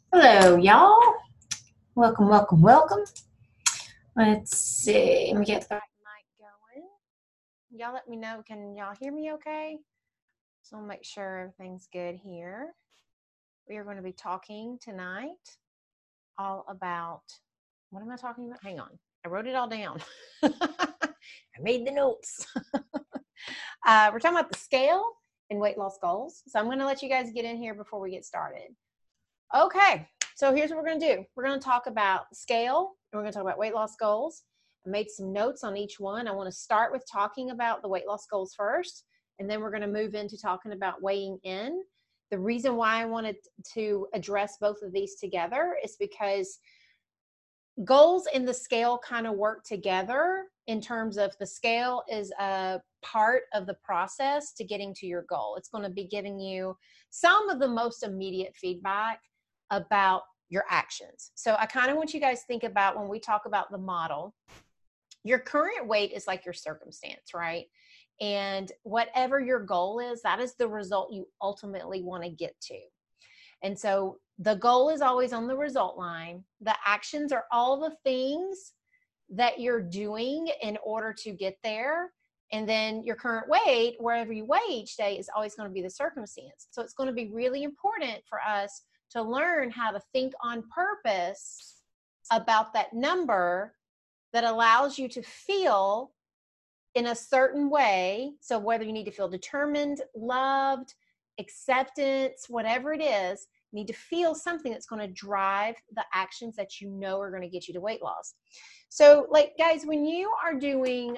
Hello, y'all. Welcome, welcome, welcome. Let's see. Let me get the right mic going. Y'all let me know. Can y'all hear me okay? So I'll make sure everything's good here. We are going to be talking tonight all about what am I talking about? Hang on. I wrote it all down. I made the notes. We're talking about the scale and weight loss goals. So I'm going to let you guys get in here before we get started. Okay, so here's what we're going to do. We're going to talk about scale, and we're going to talk about weight loss goals. I made some notes on each one. I want to start with talking about the weight loss goals first, and then we're going to move into talking about weighing in. The reason why I wanted to address both of these together is because goals and the scale kind of work together in terms of the scale is a part of the process to getting to your goal. It's going to be giving you some of the most immediate feedback about your actions. So I kind of want you guys to think about when we talk about the model, your current weight is like your circumstance, right? And whatever your goal is, that is the result you ultimately want to get to. And so the goal is always on the result line. The actions are all the things that you're doing in order to get there. And then your current weight, wherever you weigh each day, is always going to be the circumstance. So it's going to be really important for us to learn how to think on purpose about that number that allows you to feel in a certain way. So whether you need to feel determined, loved, acceptance, whatever it is, you need to feel something that's going to drive the actions that you know are going to get you to weight loss. So like guys, when you are doing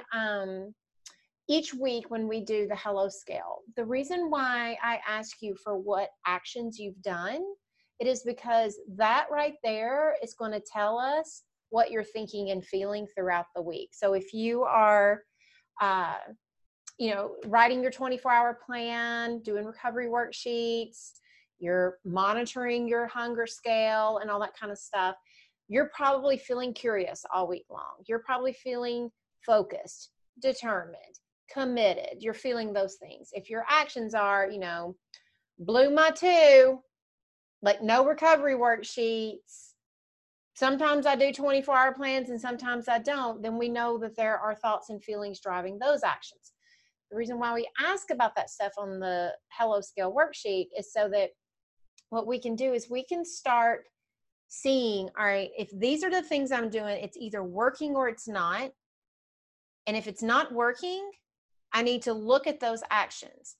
each week when we do the hello scale, the reason why I ask you for what actions you've done, it is because that right there is going to tell us what you're thinking and feeling throughout the week. So if you are uh, writing your 24-hour plan, doing recovery worksheets, you're monitoring your hunger scale and all that kind of stuff, you're probably feeling curious all week long. You're probably feeling focused, determined, committed. You're feeling those things. If your actions are, blew my two, like no recovery worksheets, sometimes I do 24-hour plans and sometimes I don't, then we know that there are thoughts and feelings driving those actions. The reason why we ask about that stuff on the Hello Scale worksheet is so that what we can do is we can start seeing, all right, if these are the things I'm doing, it's either working or it's not. And if it's not working, I need to look at those actions.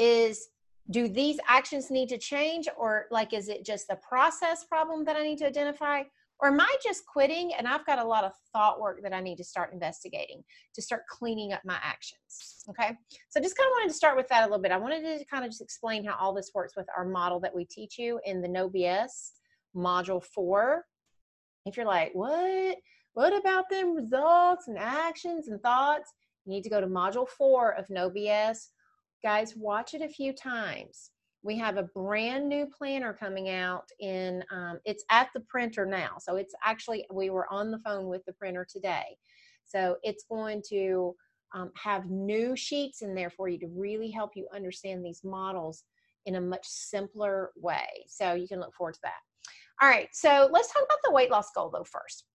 Do these actions need to change, or like, is it just the process problem that I need to identify? Or am I just quitting and I've got a lot of thought work that I need to start investigating to start cleaning up my actions? Okay. So just kind of wanted to start with that a little bit. I wanted to kind of just explain how all this works with our model that we teach you in the No BS module 4. If you're like, what about them results and actions and thoughts? You need to go to module 4 of No BS. Guys, watch it a few times. We have a brand new planner coming out it's at the printer now. So it's actually, we were on the phone with the printer today. So it's going to have new sheets in there for you to really help you understand these models in a much simpler way. So you can look forward to that. All right, so let's talk about the weight loss goal though first.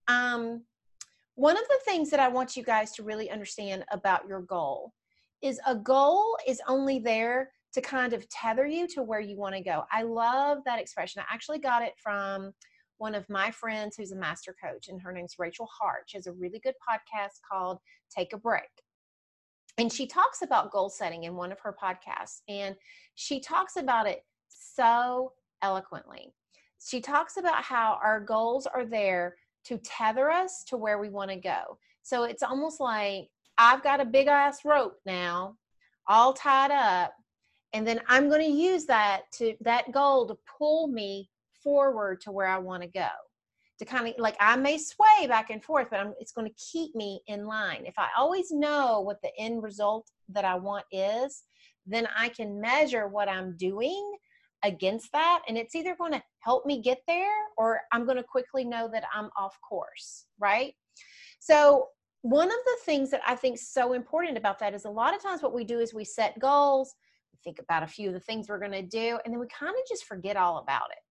One of the things that I want you guys to really understand about your goal is a goal is only there to kind of tether you to where you want to go. I love that expression. I actually got it from one of my friends who's a master coach, and her name's Rachel Hart. She has a really good podcast called Take a Break. And she talks about goal setting in one of her podcasts, and she talks about it so eloquently. She talks about how our goals are there to tether us to where we want to go. So it's almost like I've got a big ass rope now, all tied up, and then I'm going to use that goal to pull me forward to where I want to go. To kind of like, I may sway back and forth, but it's going to keep me in line. If I always know what the end result that I want is, then I can measure what I'm doing against that. And it's either going to help me get there, or I'm going to quickly know that I'm off course, right? So one of the things that I think is so important about that is a lot of times what we do is we set goals, we think about a few of the things we're going to do, and then we kind of just forget all about it.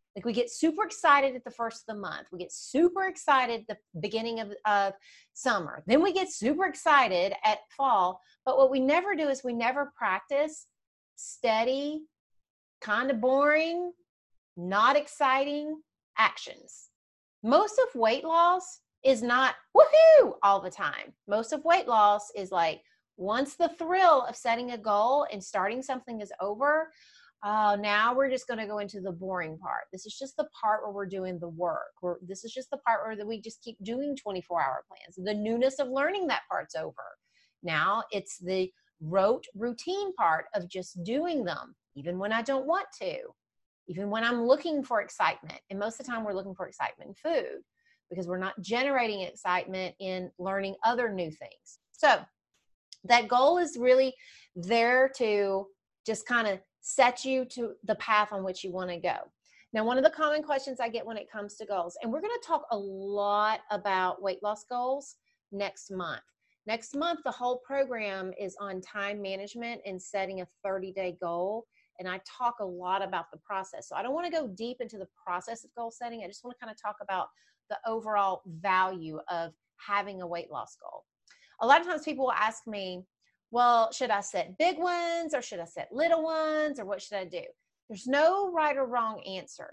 Like we get super excited at the first of the month. We get super excited at the beginning of summer. Then we get super excited at fall. But what we never do is we never practice steady, kind of boring, not exciting actions. Most of weight loss is not woohoo all the time. Most of weight loss is like once the thrill of setting a goal and starting something is over, now we're just going to go into the boring part. This is just the part where we're doing the work. This is just the part where we just keep doing 24-hour plans. The newness of learning that part's over. Now it's the rote routine part of just doing them, even when I don't want to, even when I'm looking for excitement. And most of the time we're looking for excitement in food because we're not generating excitement in learning other new things. So that goal is really there to just kind of set you to the path on which you want to go. Now, one of the common questions I get when it comes to goals, and we're going to talk a lot about weight loss goals next month. Next month, the whole program is on time management and setting a 30-day goal. And I talk a lot about the process. So I don't want to go deep into the process of goal setting. I just want to kind of talk about the overall value of having a weight loss goal. A lot of times people will ask me, well, should I set big ones or should I set little ones or what should I do? There's no right or wrong answer.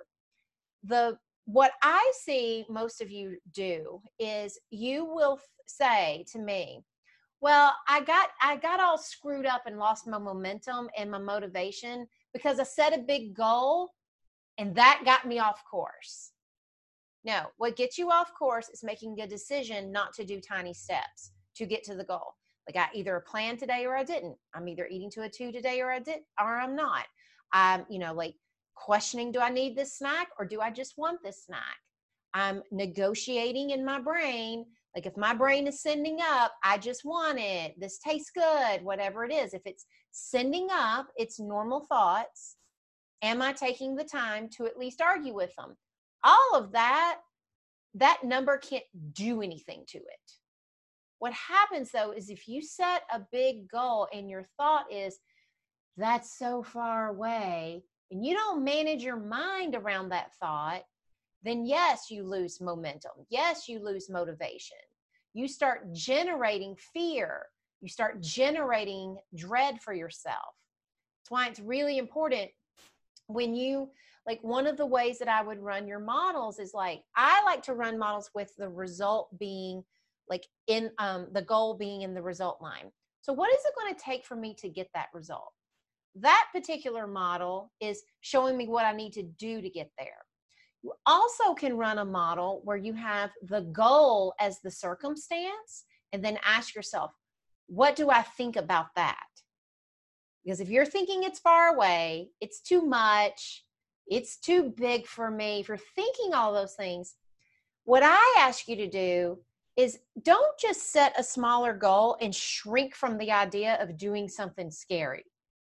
What I see most of you do is you will say to me, well, I got all screwed up and lost my momentum and my motivation because I set a big goal and that got me off course. No, what gets you off course is making a decision not to do tiny steps to get to the goal. Like I either planned today or I didn't. I'm either eating to a 2 today or I'm not. I'm, like questioning, do I need this snack or do I just want this snack? I'm negotiating in my brain. Like if my brain is sending up, I just want it. This tastes good, whatever it is. If it's sending up its normal thoughts, am I taking the time to at least argue with them? All of that number can't do anything to it. What happens though is if you set a big goal and your thought is, that's so far away, and you don't manage your mind around that thought, then yes, you lose momentum. Yes, you lose motivation. You start generating fear. You start generating dread for yourself. That's why it's really important when you, like one of the ways that I would run your models is like, I like to run models with the result being like in the goal being in the result line. So what is it going to take for me to get that result? That particular model is showing me what I need to do to get there. You also can run a model where you have the goal as the circumstance and then ask yourself, what do I think about that? Because if you're thinking it's far away, it's too much, it's too big for me, if you're thinking all those things, what I ask you to do is don't just set a smaller goal and shrink from the idea of doing something scary.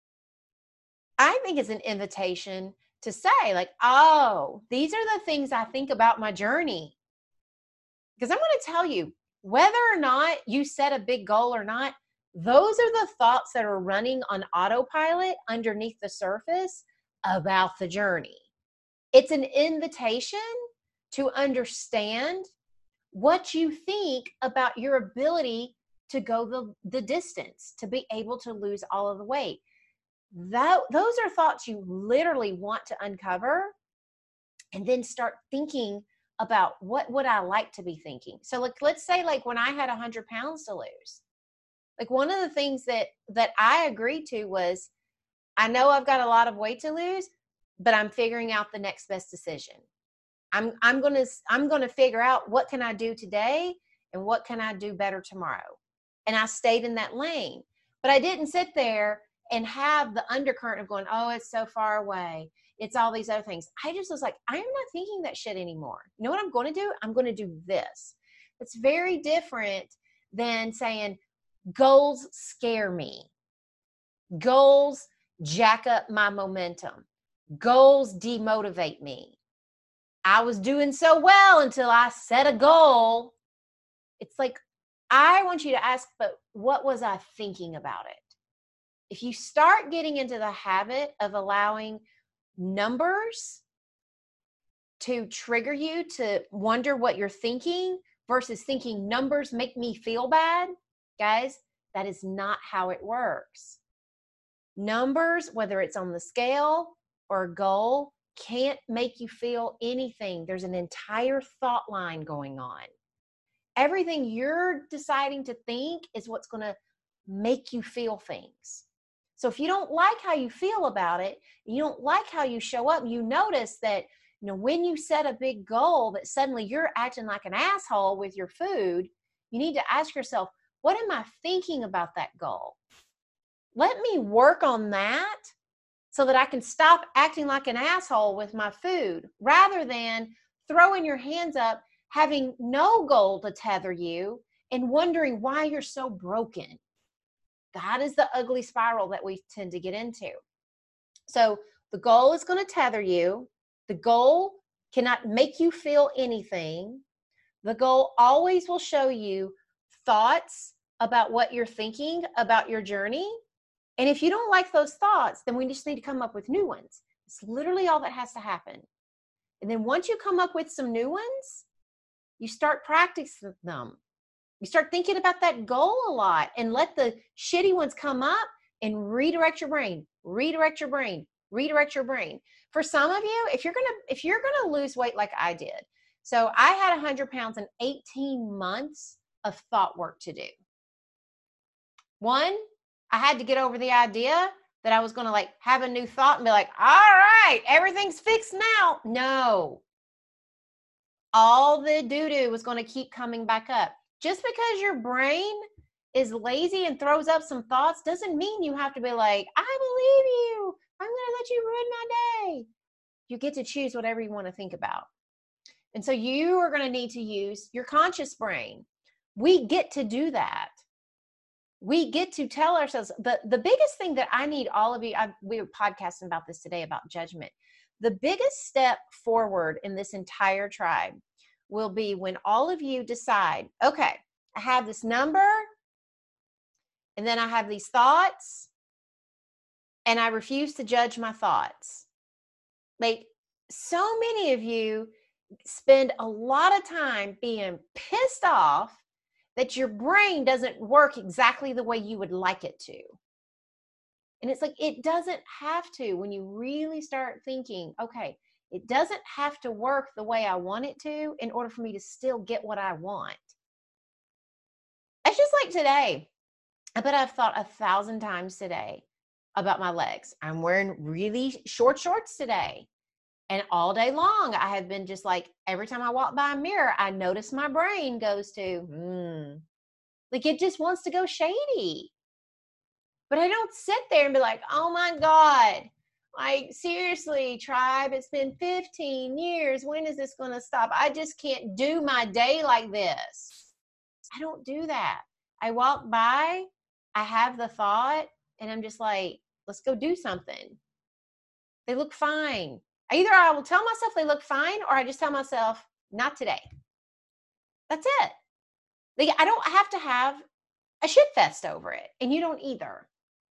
I think it's an invitation to say like, oh, these are the things I think about my journey. Because I'm going to tell you, whether or not you set a big goal or not, those are the thoughts that are running on autopilot underneath the surface about the journey. It's an invitation to understand what you think about your ability to go the distance, to be able to lose all of the weight. Those are thoughts you literally want to uncover and then start thinking about what would I like to be thinking. So like, let's say like when I had 100 pounds to lose, like one of the things that I agreed to was, I know I've got a lot of weight to lose, but I'm figuring out the next best decision. I'm going to figure out what can I do today and what can I do better tomorrow. And I stayed in that lane, but I didn't sit there and have the undercurrent of going, oh, it's so far away. It's all these other things. I just was like, I'm not thinking that shit anymore. You know what I'm going to do? I'm going to do this. It's very different than saying goals scare me. Goals jack up my momentum. Goals demotivate me. I was doing so well until I set a goal. It's like, I want you to ask, but what was I thinking about it? If you start getting into the habit of allowing numbers to trigger you to wonder what you're thinking versus thinking numbers make me feel bad, guys, that is not how it works. Numbers, whether it's on the scale or a goal, can't make you feel anything. There's an entire thought line going on. Everything you're deciding to think is what's going to make you feel things. So if you don't like how you feel about it, you don't like how you show up, you notice that, you know, when you set a big goal that suddenly you're acting like an asshole with your food, you need to ask yourself, what am I thinking about that goal? Let me work on that so that I can stop acting like an asshole with my food, rather than throwing your hands up, having no goal to tether you, and wondering why you're so broken. That is the ugly spiral that we tend to get into. So the goal is going to tether you. The goal cannot make you feel anything. The goal always will show you thoughts about what you're thinking about your journey. And if you don't like those thoughts, then we just need to come up with new ones. It's literally all that has to happen. And then once you come up with some new ones, you start practicing them. You start thinking about that goal a lot and let the shitty ones come up and redirect your brain, redirect your brain, redirect your brain. For some of you, if you're gonna lose weight like I did, so I had 100 pounds in 18 months of thought work to do. One, I had to get over the idea that I was going to like have a new thought and be like, all right, everything's fixed now. No. All the doo-doo was going to keep coming back up. Just because your brain is lazy and throws up some thoughts doesn't mean you have to be like, I believe you. I'm going to let you ruin my day. You get to choose whatever you want to think about. And so you are going to need to use your conscious brain. We get to do that. We get to tell ourselves, the biggest thing that I need all of you, we were podcasting about this today about judgment. The biggest step forward in this entire tribe will be when all of you decide, okay, I have this number, and then I have these thoughts, and I refuse to judge my thoughts. Like, so many of you spend a lot of time being pissed off that your brain doesn't work exactly the way you would like it to. And it's like, it doesn't have to. When you really start thinking, okay, it doesn't have to work the way I want it to in order for me to still get what I want. It's just like today. I bet I've thought 1,000 times today about my legs. I'm wearing really short shorts today. And all day long, I have been just like, every time I walk by a mirror, I notice my brain goes to, like it just wants to go shady. But I don't sit there and be like, oh my God, like seriously, tribe, it's been 15 years. When is this going to stop? I just can't do my day like this. I don't do that. I walk by, I have the thought, and I'm just like, let's go do something. They look fine. Either I will tell myself they look fine, or I just tell myself, not today. That's it. Like, I don't have to have a shit fest over it, and you don't either.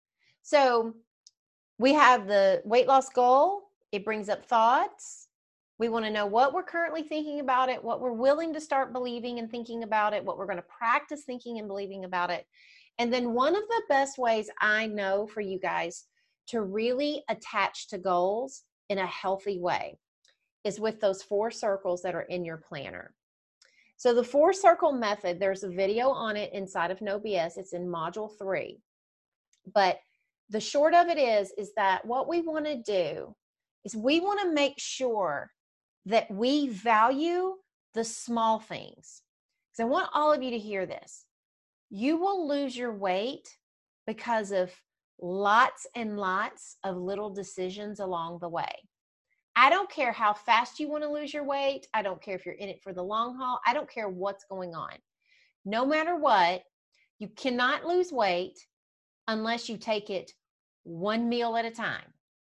So we have the weight loss goal. It brings up thoughts. We want to know what we're currently thinking about it, what we're willing to start believing and thinking about it, what we're going to practice thinking and believing about it. And then one of the best ways I know for you guys to really attach to goals in a healthy way is with those 4 circles that are in your planner. So the 4-circle method, there's a video on it inside of No BS. It's in module 3. But the short of it is that what we want to do is we want to make sure that we value the small things. Because I want all of you to hear this. You will lose your weight because of lots and lots of little decisions along the way. I don't care how fast you want to lose your weight. I don't care if you're in it for the long haul. I don't care what's going on. No matter what, you cannot lose weight unless you take it one meal at a time.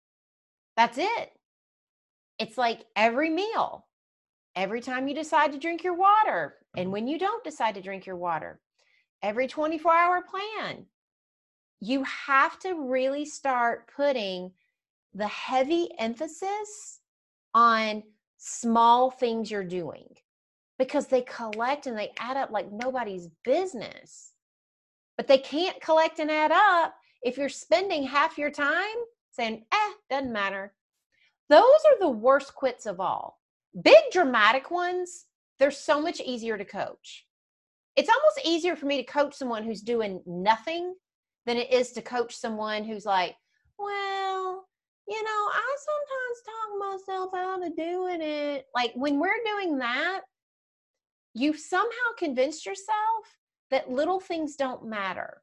That's it. It's like every meal, every time you decide to drink your water, and when you don't decide to drink your water, every 24-hour plan. You have to really start putting the heavy emphasis on small things you're doing, because they collect and they add up like nobody's business. But they can't collect and add up if you're spending half your time saying, doesn't matter. Those are the worst quits of all. Big dramatic ones, they're so much easier to coach. It's almost easier for me to coach someone who's doing nothing than it is to coach someone who's like, well, I sometimes talk myself out of doing it. Like, when we're doing that, you've somehow convinced yourself that little things don't matter.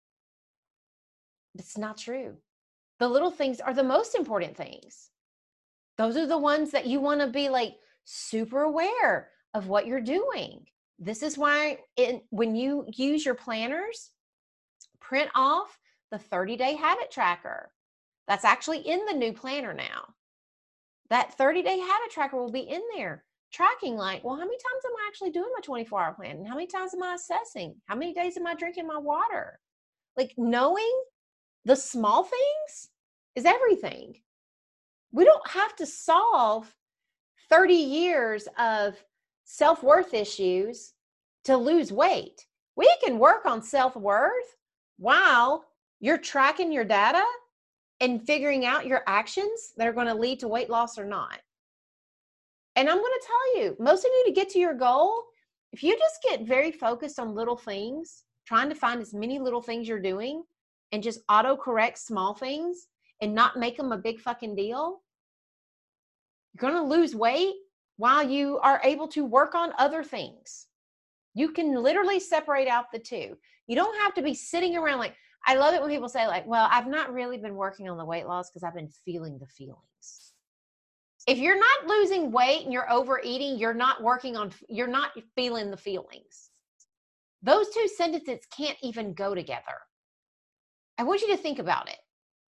It's not true. The little things are the most important things. Those are the ones that you want to be like super aware of what you're doing. This is why when you use your planners, print off the 30-day habit tracker. That's actually in the new planner now. That 30-day habit tracker will be in there, tracking like, well, how many times am I actually doing my 24-hour plan? And how many times am I assessing? How many days am I drinking my water? Like, knowing the small things is everything. We don't have to solve 30 years of self-worth issues to lose weight. We can work on self-worth while you're tracking your data and figuring out your actions that are going to lead to weight loss or not. And I'm going to tell you, most of you, to get to your goal, if you just get very focused on little things, trying to find as many little things you're doing and just auto-correct small things and not make them a big fucking deal, you're going to lose weight while you are able to work on other things. You can literally separate out the two. You don't have to be sitting around like, I love it when people say like, well, I've not really been working on the weight loss because I've been feeling the feelings. If you're not losing weight and you're overeating, you're not feeling the feelings. Those two sentences can't even go together. I want you to think about it.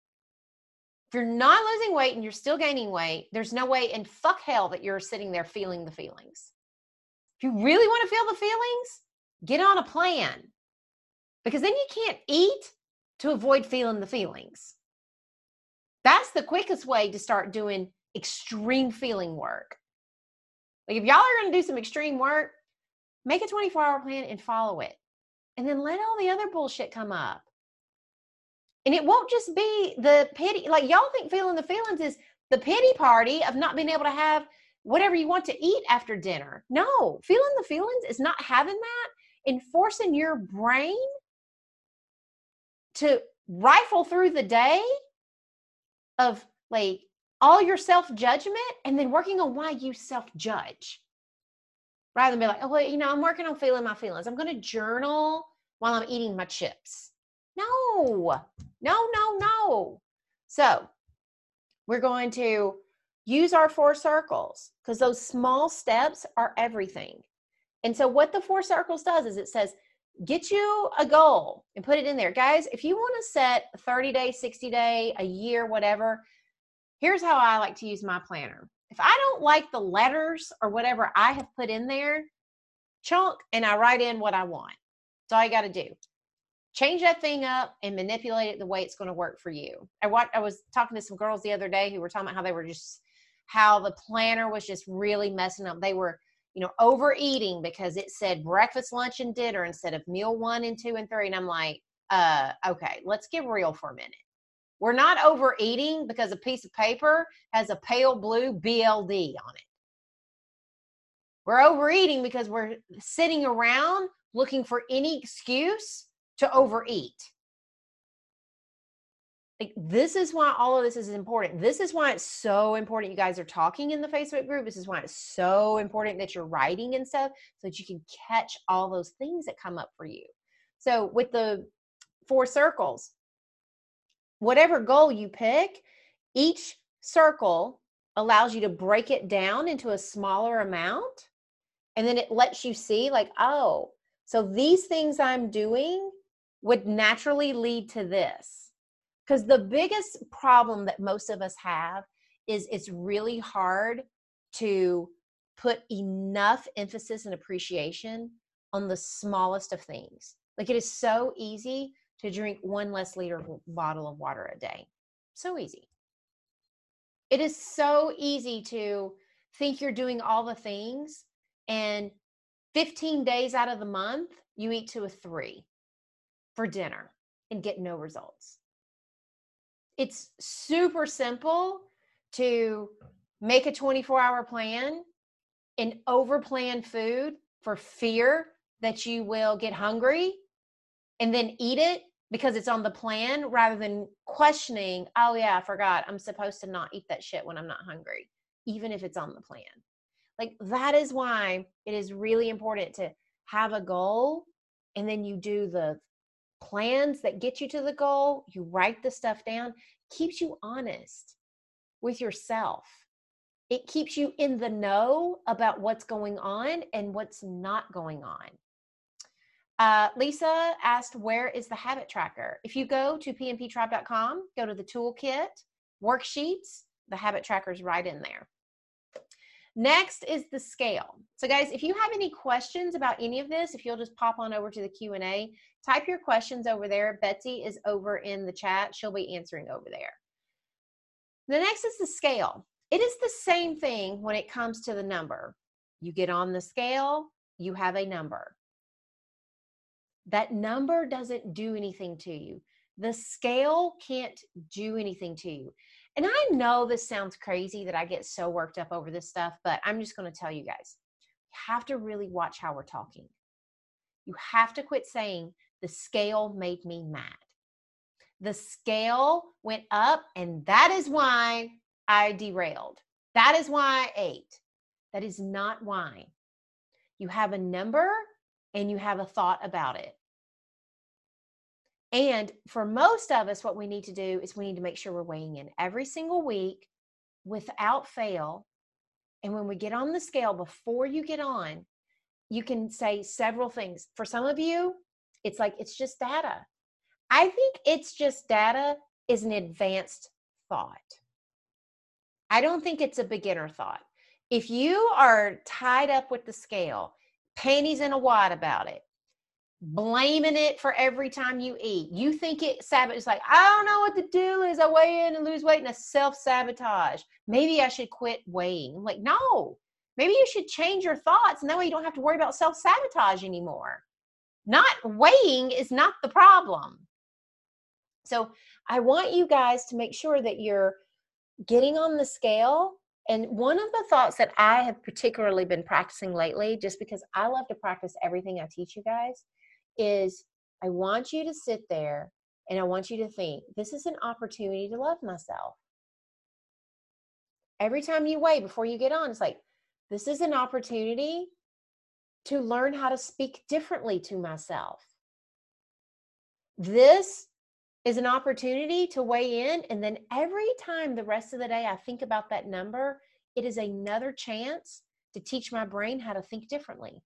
If you're not losing weight and you're still gaining weight, there's no way in fuck hell that you're sitting there feeling the feelings. If you really want to feel the feelings, get on a plan. Because then you can't eat to avoid feeling the feelings. That's the quickest way to start doing extreme feeling work. Like, if y'all are going to do some extreme work, make a 24-hour plan and follow it. And then let all the other bullshit come up. And it won't just be the pity. Like, y'all think feeling the feelings is the pity party of not being able to have whatever you want to eat after dinner. No, feeling the feelings is not having that and forcing your brain to rifle through the day of like all your self-judgment and then working on why you self-judge. Rather than be like, oh, well, I'm working on feeling my feelings. I'm going to journal while I'm eating my chips. No. So we're going to use our 4 circles because those small steps are everything. And so what the 4 circles does is it says, get you a goal and put it in there. Guys, if you want to set a 30-day, 60-day, a year, whatever, here's how I like to use my planner. If I don't like the letters or whatever I have put in there, chunk, and I write in what I want. That's all you got to do. Change that thing up and manipulate it the way it's going to work for you. I was talking to some girls the other day who were talking about how the planner was just really messing up. They were, overeating because it said breakfast, lunch, and dinner instead of meal 1 and 2 and 3. And I'm like, okay, let's get real for a minute. We're not overeating because a piece of paper has a pale blue BLD on it. We're overeating because we're sitting around looking for any excuse to overeat. Like, this is why all of this is important. This is why it's so important you guys are talking in the Facebook group. This is why it's so important that you're writing and stuff so that you can catch all those things that come up for you. So with the 4 circles, whatever goal you pick, each circle allows you to break it down into a smaller amount. And then it lets you see like, oh, so these things I'm doing would naturally lead to this. Because the biggest problem that most of us have is it's really hard to put enough emphasis and appreciation on the smallest of things. Like, it is so easy to drink 1 less liter bottle of water a day. So easy. It is so easy to think you're doing all the things, and 15 days out of the month, you eat to a 3 for dinner and get no results. It's super simple to make a 24-hour plan and over-plan food for fear that you will get hungry and then eat it because it's on the plan, rather than questioning, oh yeah, I forgot, I'm supposed to not eat that shit when I'm not hungry, even if it's on the plan. Like, that is why it is really important to have a goal, and then you do the plans that get you to the goal. You write the stuff down. Keeps you honest with yourself. It keeps you in the know about what's going on and what's not going on. Lisa asked, where is the habit tracker? If you go to pnptribe.com, go to the toolkit, worksheets, the habit tracker is right in there. Next is the scale. So guys, if you have any questions about any of this, if you'll just pop on over to the Q&A, type your questions over there. Betsy is over in the chat. She'll be answering over there. The next is the scale. It is the same thing when it comes to the number. You get on the scale, you have a number. That number doesn't do anything to you. The scale can't do anything to you. And I know this sounds crazy that I get so worked up over this stuff, but I'm just going to tell you guys, you have to really watch how we're talking. You have to quit saying the scale made me mad. The scale went up, and that is why I derailed. That is why I ate. That is not why. You have a number and you have a thought about it. And for most of us, what we need to do is we need to make sure we're weighing in every single week without fail. And when we get on the scale, before you get on, you can say several things. For some of you, it's like, it's just data. I think it's just data is an advanced thought. I don't think it's a beginner thought. If you are tied up with the scale, panties in a wad about it, blaming it for every time you eat, you think it's like, I don't know what the deal is. I weigh in and lose weight, and a self-sabotage. Maybe I should quit weighing. I'm like, no, maybe you should change your thoughts, and that way you don't have to worry about self-sabotage anymore. Not weighing is not the problem. So I want you guys to make sure that you're getting on the scale. And one of the thoughts that I have particularly been practicing lately, just because I love to practice everything I teach you guys, is I want you to sit there and I want you to think, this is an opportunity to love myself. Every time you weigh before you get on, it's like, this is an opportunity to learn how to speak differently to myself. This is an opportunity to weigh in, and then every time the rest of the day I think about that number, it is another chance to teach my brain how to think differently.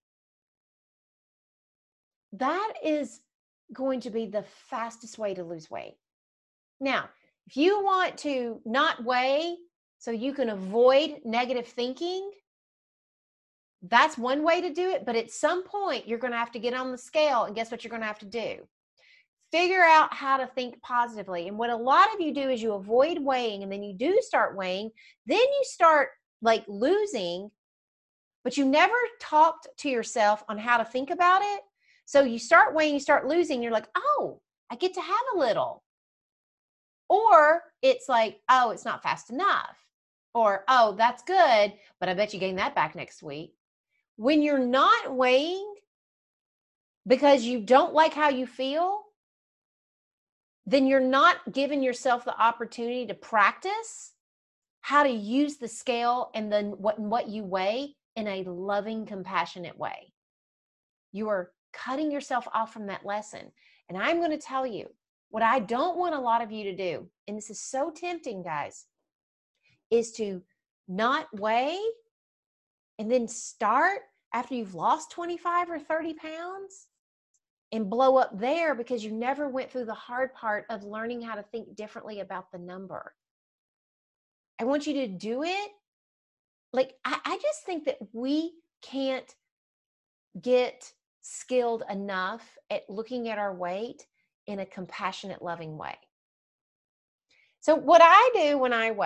That is going to be the fastest way to lose weight. Now, if you want to not weigh so you can avoid negative thinking, that's one way to do it. But at some point, you're going to have to get on the scale, and guess what you're going to have to do? Figure out how to think positively. And what a lot of you do is you avoid weighing, and then you do start weighing. Then you start like losing, but you never talked to yourself on how to think about it. So you start weighing, you start losing. You're like, oh, I get to have a little. Or it's like, oh, it's not fast enough. Or, oh, that's good, but I bet you gain that back next week. When you're not weighing because you don't like how you feel, then you're not giving yourself the opportunity to practice how to use the scale and then what you weigh in a loving, compassionate way. You are cutting yourself off from that lesson. And I'm going to tell you what I don't want a lot of you to do, and this is so tempting, guys, is to not weigh and then start after you've lost 25 or 30 pounds and blow up there because you never went through the hard part of learning how to think differently about the number. I want you to do it. Like, I just think that we can't get skilled enough at looking at our weight in a compassionate, loving way. So what I do when I weigh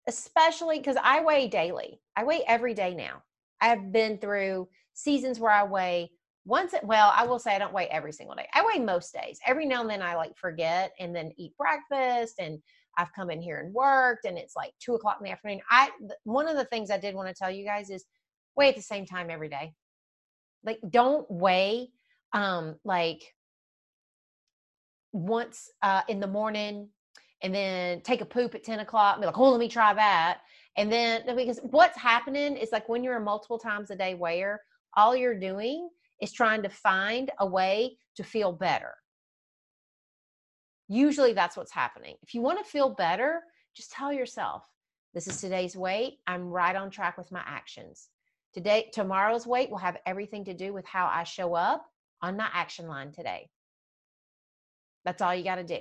especially because I weigh daily. I weigh every day now. I've been through seasons where I weigh I will say I don't weigh every single day. I weigh most days. Every now and then I like forget and then eat breakfast, and I've come in here and worked and it's like 2:00 in the afternoon. One of the things I did want to tell you guys is weigh at the same time every day. Like, don't weigh like once in the morning and then take a poop at 10:00 and be like, oh, let me try that. And then, because what's happening is, like, when you're a multiple times a day weigher, all you're doing is trying to find a way to feel better. Usually that's what's happening. If you want to feel better, just tell yourself, this is today's weight. I'm right on track with my actions. Tomorrow's weight will have everything to do with how I show up on my action line today. That's all you got to do.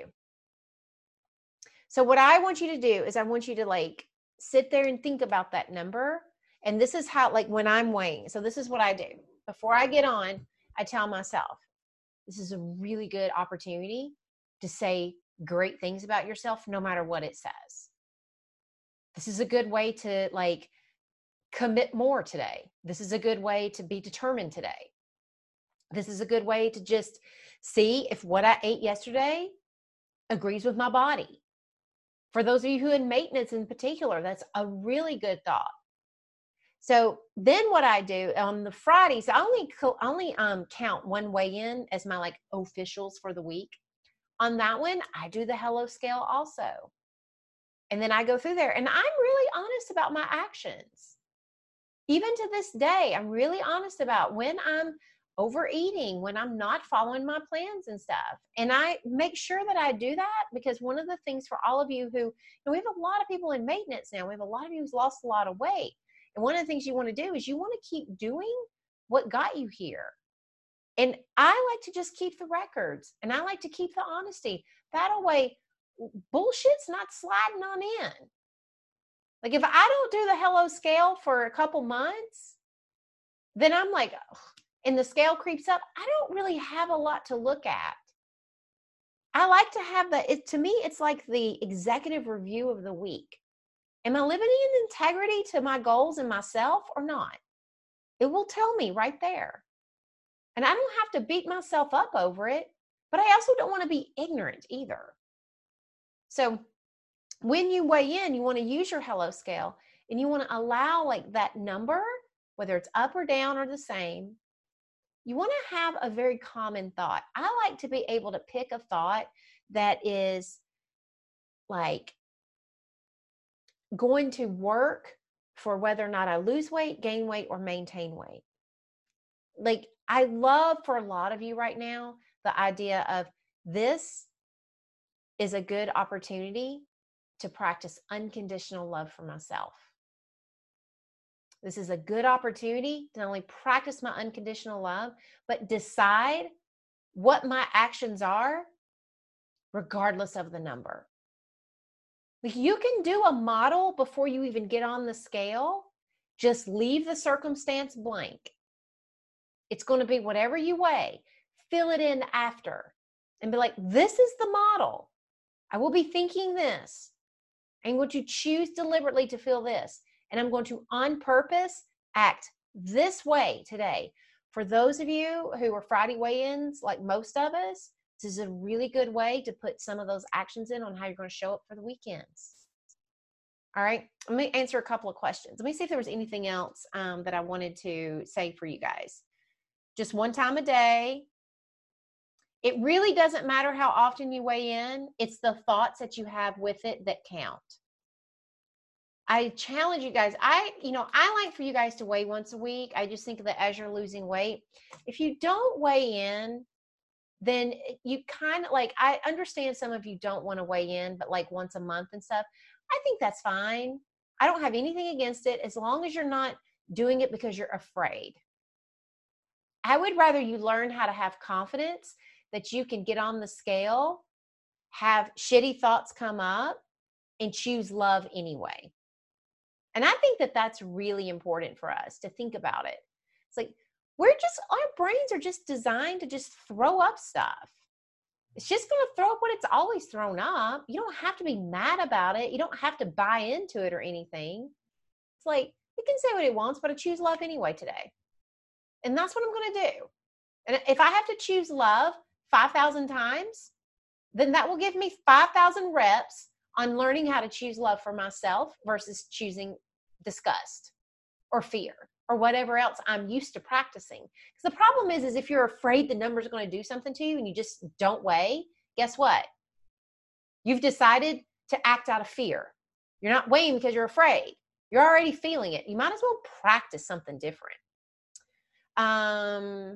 So what I want you to do is I want you to like sit there and think about that number. And this is how, like, when I'm weighing. So this is what I do. Before I get on, I tell myself, this is a really good opportunity to say great things about yourself, no matter what it says. This is a good way to like commit more today. This is a good way to be determined today. This is a good way to just see if what I ate yesterday agrees with my body. For those of you who in maintenance in particular, that's a really good thought. So then what I do on the Fridays, I only count one weigh-in as my like officials for the week. On that one, I do the Hello Scale also. And then I go through there and I'm really honest about my actions. Even to this day, I'm really honest about when I'm overeating, when I'm not following my plans and stuff. And I make sure that I do that, because one of the things for all of you who, we have a lot of people in maintenance now. We have a lot of you who's lost a lot of weight. And one of the things you want to do is you want to keep doing what got you here. And I like to just keep the records, and I like to keep the honesty. That way, bullshit's not sliding on in. Like, if I don't do the Hello Scale for a couple months, then I'm like, ugh, and the scale creeps up, I don't really have a lot to look at. I like to have to me, it's like the executive review of the week. Am I living in integrity to my goals and myself or not? It will tell me right there. And I don't have to beat myself up over it, but I also don't want to be ignorant either. So when you weigh in, you want to use your Hello Scale, and you want to allow like that number, whether it's up or down or the same, you want to have a very common thought. I like to be able to pick a thought that is like going to work for whether or not I lose weight, gain weight, or maintain weight. Like, I love, for a lot of you right now, the idea of this is a good opportunity to practice unconditional love for myself. This is a good opportunity to not only practice my unconditional love, but decide what my actions are regardless of the number. Like, you can do a model before you even get on the scale. Just leave the circumstance blank. It's going to be whatever you weigh. Fill it in after and be like, this is the model. I will be thinking this. I'm going to choose deliberately to feel this. And I'm going to, on purpose, act this way today. For those of you who are Friday weigh-ins, like most of us, this is a really good way to put some of those actions in on how you're going to show up for the weekends. All right, let me answer a couple of questions. Let me see if there was anything else that I wanted to say for you guys. Just one time a day. It really doesn't matter how often you weigh in. It's the thoughts that you have with it that count. I challenge you guys. I like for you guys to weigh once a week. I just think that as you're losing weight, if you don't weigh in, then you kind of like, I understand some of you don't want to weigh in, but like once a month and stuff, I think that's fine. I don't have anything against it as long as you're not doing it because you're afraid. I would rather you learn how to have confidence that you can get on the scale, have shitty thoughts come up, and choose love anyway. And I think that that's really important for us to think about it. It's like, our brains are just designed to just throw up stuff. It's just going to throw up what it's always thrown up. You don't have to be mad about it. You don't have to buy into it or anything. It's like, it can say what it wants, but I choose love anyway today. And that's what I'm going to do. And if I have to choose love 5,000 times, then that will give me 5,000 reps on learning how to choose love for myself versus choosing disgust or fear or whatever else I'm used to practicing. Because the problem is if you're afraid the number's going to do something to you and you just don't weigh, guess what? You've decided to act out of fear. You're not weighing because you're afraid. You're already feeling it. You might as well practice something different. I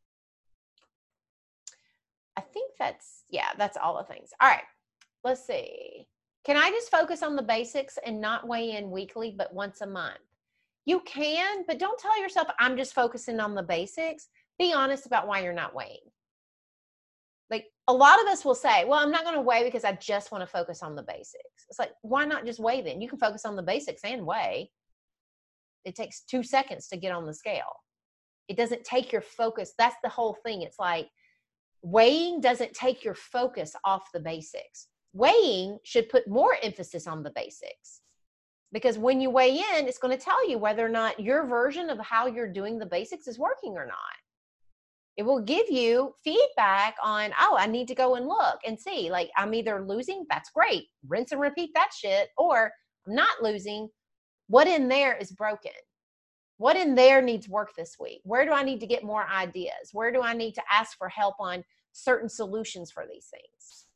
think that's all the things. All right, let's see. Can I just focus on the basics and not weigh in weekly, but once a month? You can, but don't tell yourself, I'm just focusing on the basics. Be honest about why you're not weighing. Like a lot of us will say, well, I'm not going to weigh because I just want to focus on the basics. It's like, why not just weigh then? You can focus on the basics and weigh. It takes 2 seconds to get on the scale. It doesn't take your focus. That's the whole thing. It's like weighing doesn't take your focus off the basics. Weighing should put more emphasis on the basics. Because when you weigh in, it's going to tell you whether or not your version of how you're doing the basics is working or not. It will give you feedback on, oh, I need to go and look and see. Like, I'm either losing, that's great, rinse and repeat that shit, or I'm not losing. What in there is broken? What in there needs work this week? Where do I need to get more ideas? Where do I need to ask for help on certain solutions for these things?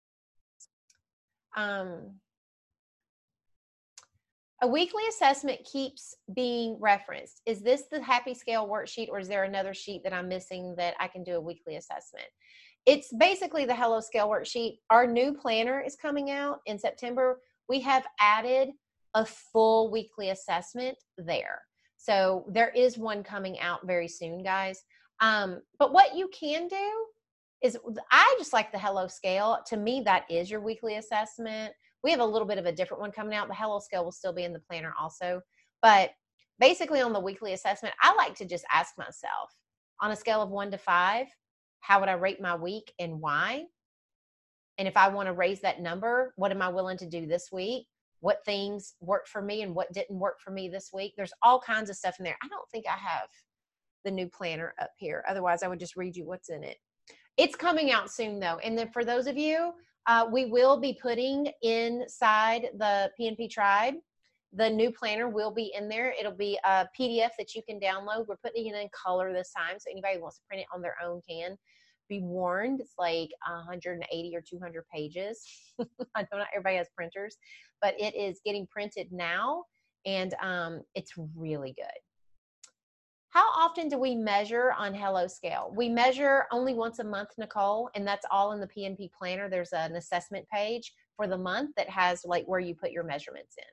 A weekly assessment keeps being referenced. Is this the Happy Scale worksheet, or is there another sheet that I'm missing that I can do a weekly assessment? It's basically the Hello Scale worksheet. Our new planner is coming out in September. We have added a full weekly assessment there. So there is one coming out very soon, guys. But what you can do is, I just like the Hello Scale. To me, that is your weekly assessment. We have a little bit of a different one coming out. The Hello Scale will still be in the planner also. But basically on the weekly assessment, I like to just ask myself, on a scale of 1 to 5, how would I rate my week and why? And if I want to raise that number, what am I willing to do this week? What things worked for me and what didn't work for me this week? There's all kinds of stuff in there. I don't think I have the new planner up here. Otherwise, I would just read you what's in it. It's coming out soon, though. And then for those of you, we will be putting inside the PNP Tribe, the new planner will be in there. It'll be a PDF that you can download. We're putting it in color this time, so anybody who wants to print it on their own can. Be warned, it's like 180 or 200 pages. I know not everybody has printers, but it is getting printed now, and it's really good. How often do we measure on Hello Scale? We measure only once a month, Nicole, and that's all in the PNP planner. There's an assessment page for the month that has like where you put your measurements in.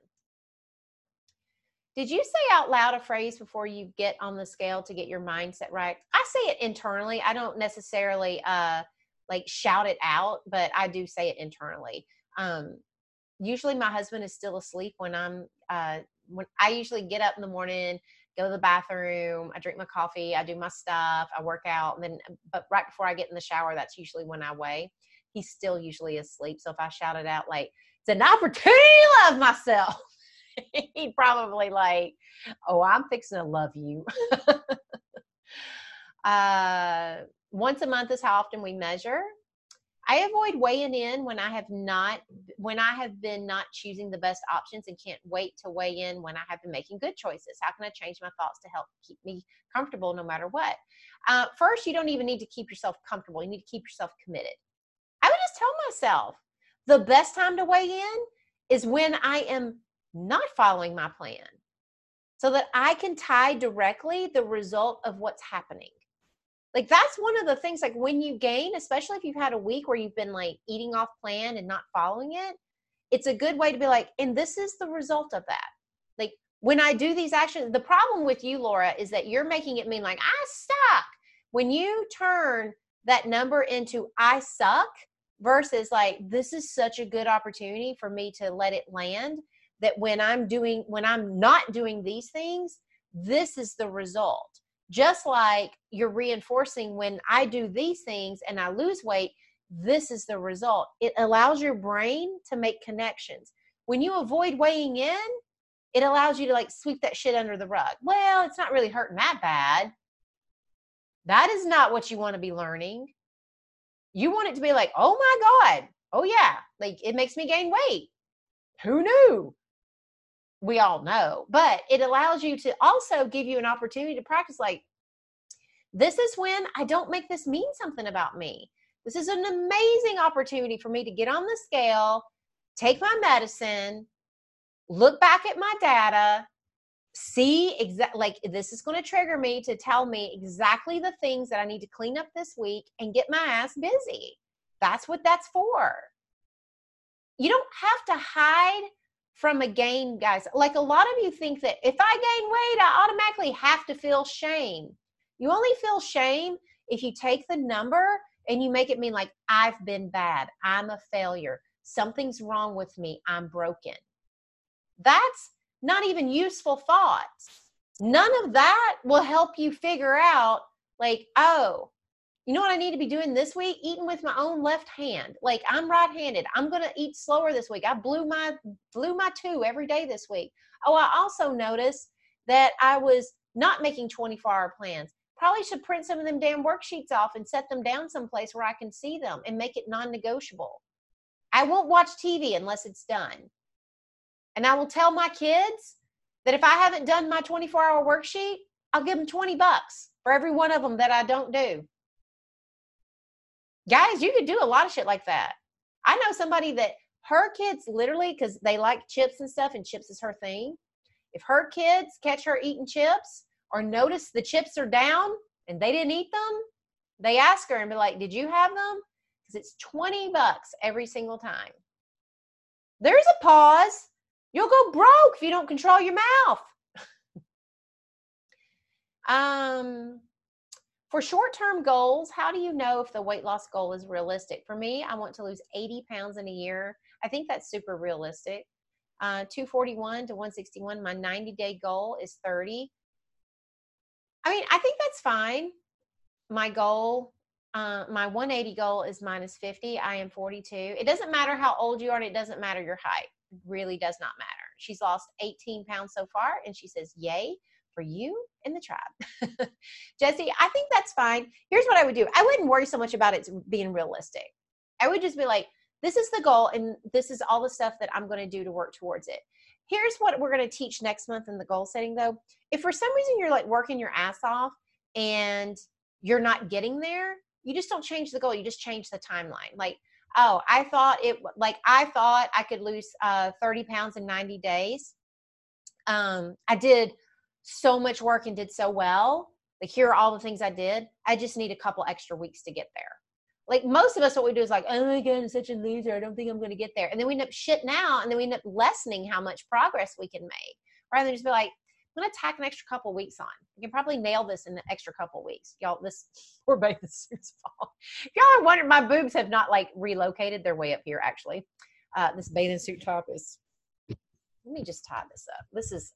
Did you say out loud a phrase before you get on the scale to get your mindset right? I say it internally. I don't necessarily like shout it out, but I do say it internally. Usually my husband is still asleep when I usually get up in the morning, go to the bathroom, I drink my coffee, I do my stuff, I work out, but right before I get in the shower, that's usually when I weigh. He's still usually asleep. So if I shout it out like, it's an opportunity to love myself, he'd probably like, oh, I'm fixing to love you. Once a month is how often we measure. I avoid weighing in when I have been not choosing the best options, and can't wait to weigh in when I have been making good choices. How can I change my thoughts to help keep me comfortable no matter what? First, you don't even need to keep yourself comfortable. You need to keep yourself committed. I would just tell myself the best time to weigh in is when I am not following my plan, so that I can tie directly the result of what's happening. Like, that's one of the things, like when you gain, especially if you've had a week where you've been like eating off plan and not following it, it's a good way to be like, and this is the result of that. Like when I do these actions, the problem with you, Laura, is that you're making it mean like I suck. When you turn that number into I suck versus like, this is such a good opportunity for me to let it land, that when I'm not doing these things, this is the result. Just like you're reinforcing when I do these things and I lose weight, this is the result. It allows your brain to make connections. When you avoid weighing in, it allows you to like sweep that shit under the rug. Well, it's not really hurting that bad. That is not what you want to be learning. You want it to be like, oh my God. Oh yeah. Like it makes me gain weight. Who knew? We all know, but it allows you to also give you an opportunity to practice. Like, this is when I don't make this mean something about me. This is an amazing opportunity for me to get on the scale, take my medicine, look back at my data, see exactly, like, this is going to trigger me to tell me exactly the things that I need to clean up this week and get my ass busy. That's what that's for. You don't have to hide from a gain, guys. Like, a lot of you think that if I gain weight, I automatically have to feel shame. You only feel shame if you take the number and you make it mean like, I've been bad, I'm a failure, something's wrong with me, I'm broken. That's not even useful thoughts. None of that will help you figure out, like, oh, you know what I need to be doing this week? Eating with my own left hand. Like, I'm right-handed. I'm going to eat slower this week. I blew my two every day this week. Oh, I also noticed that I was not making 24-hour plans. Probably should print some of them damn worksheets off and set them down someplace where I can see them and make it non-negotiable. I won't watch TV unless it's done. And I will tell my kids that if I haven't done my 24-hour worksheet, I'll give them $20 for every one of them that I don't do. Guys, you could do a lot of shit like that. I know somebody that her kids literally, because they like chips and stuff, and chips is her thing. If her kids catch her eating chips or notice the chips are down and they didn't eat them, they ask her and be like, did you have them? Because it's $20 every single time. There's a pause. You'll go broke if you don't control your mouth. For short-term goals, how do you know if the weight loss goal is realistic? For me, I want to lose 80 pounds in a year. I think that's super realistic. 241 to 161. My 90-day goal is 30. I mean, I think that's fine. My goal, my 180 goal is minus 50. I am 42. It doesn't matter how old you are, and it doesn't matter your height. It really does not matter. She's lost 18 pounds so far, and she says, yay for you in the tribe. Jesse, I think that's fine. Here's what I would do. I wouldn't worry so much about it being realistic. I would just be like, this is the goal, and this is all the stuff that I'm going to do to work towards it. Here's what we're going to teach next month in the goal setting, though. If for some reason you're like working your ass off and you're not getting there, you just don't change the goal. You just change the timeline. Like, oh, I thought I could lose 30 pounds in 90 days. I did so much work and did so well. Like, here are all the things I did. I just need a couple extra weeks to get there. Like, most of us, what we do is like, oh my God, I'm such a loser. I don't think I'm going to get there. And then we end up shitting out, and then we end up lessening how much progress we can make. Rather than just be like, I'm going to tack an extra couple weeks on. You can probably nail this in an extra couple weeks. Y'all, we're bathing suits fall. If y'all are wondering, my boobs have not like relocated. They're way up here, actually. This bathing suit top is, let me just tie this up. This is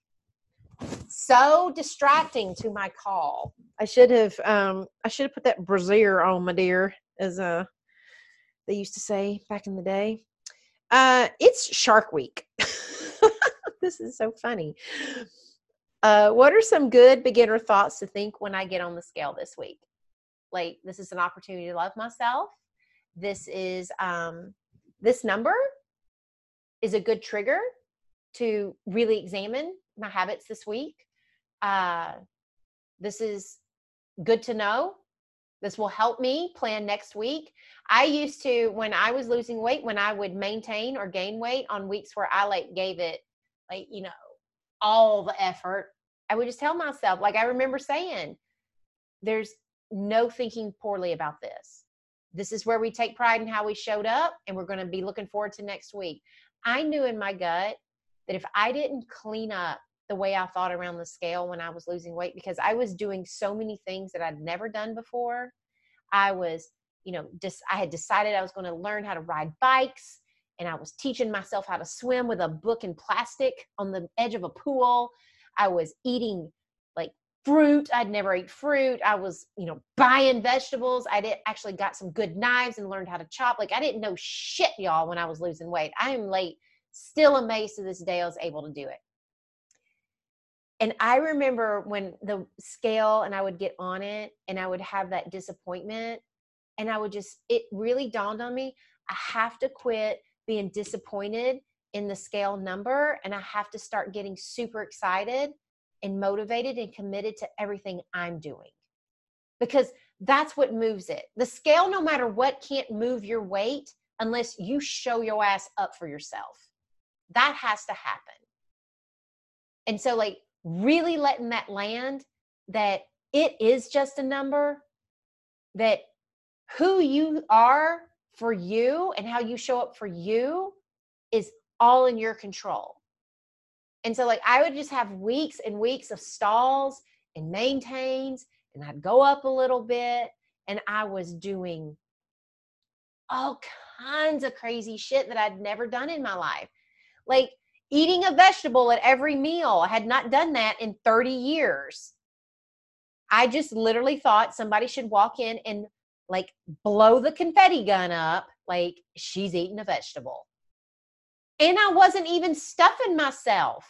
so distracting to my call. I should have put that brassiere on, my dear, as they used to say back in the day. It's Shark Week. This is so funny. What are some good beginner thoughts to think when I get on the scale this week? Like, this is an opportunity to love myself. This is this number is a good trigger to really examine my habits this week. This is good to know. This will help me plan next week. I used to, when I was losing weight, when I would maintain or gain weight on weeks where I like gave it, like, you know, all the effort, I would just tell myself, like, I remember saying, there's no thinking poorly about this. This is where we take pride in how we showed up, and we're going to be looking forward to next week. I knew in my gut that if I didn't clean up the way I thought around the scale when I was losing weight, because I was doing so many things that I'd never done before. I was, I had decided I was going to learn how to ride bikes, and I was teaching myself how to swim with a book in plastic on the edge of a pool. I was eating like fruit. I'd never ate fruit. I was, buying vegetables. Actually got some good knives and learned how to chop. Like, I didn't know shit, y'all, when I was losing weight. I am still amazed to this day I was able to do it. And I remember when the scale and I would get on it and I would have that disappointment, and it really dawned on me, I have to quit being disappointed in the scale number, and I have to start getting super excited and motivated and committed to everything I'm doing, because that's what moves it. The scale, no matter what, can't move your weight unless you show your ass up for yourself. That has to happen. And so, like, really letting that land, that it is just a number, that who you are for you and how you show up for you is all in your control. And so, like, I would just have weeks and weeks of stalls and maintains, and I'd go up a little bit, and I was doing all kinds of crazy shit that I'd never done in my life. Like eating a vegetable at every meal. I had not done that in 30 years. I just literally thought somebody should walk in and like blow the confetti gun up, like she's eating a vegetable. And I wasn't even stuffing myself.